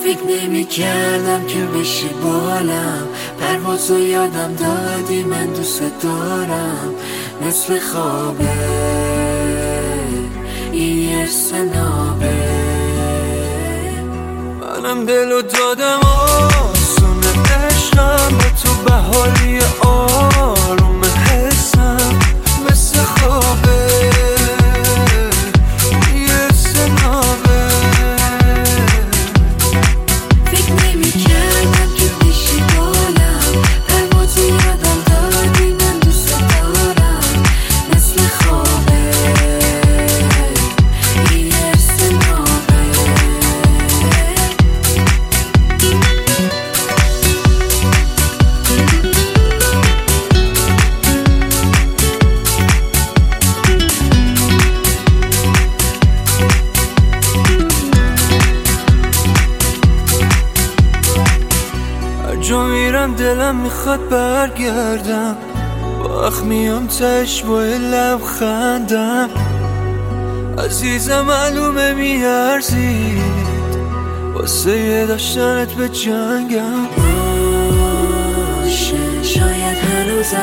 فکر نمی کردم که بشی بالم، پروازو یادم دادی، من دوست دارم. مثل خوابه این یه سنابه، منم دلو دادم آسونه عشقم به تو، به حالی آروم حسم مثل خوابه یه سنابه. فکر نمی کردم که بشی بالم، پروازو یادم دادی، من دوست دارم. مثل خوابه این یه سنابه. جا میرم دلم میخواد برگردم، با اخ میام تش با لبخندم. عزیزم معلومه میارزید واسه یه داشتنت به جنگم. باشه شاید هنوز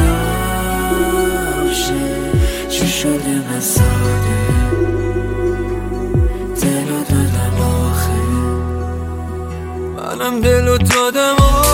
اولاشه، چی شده من ساده دلو دادم آخه. منم دلو دادم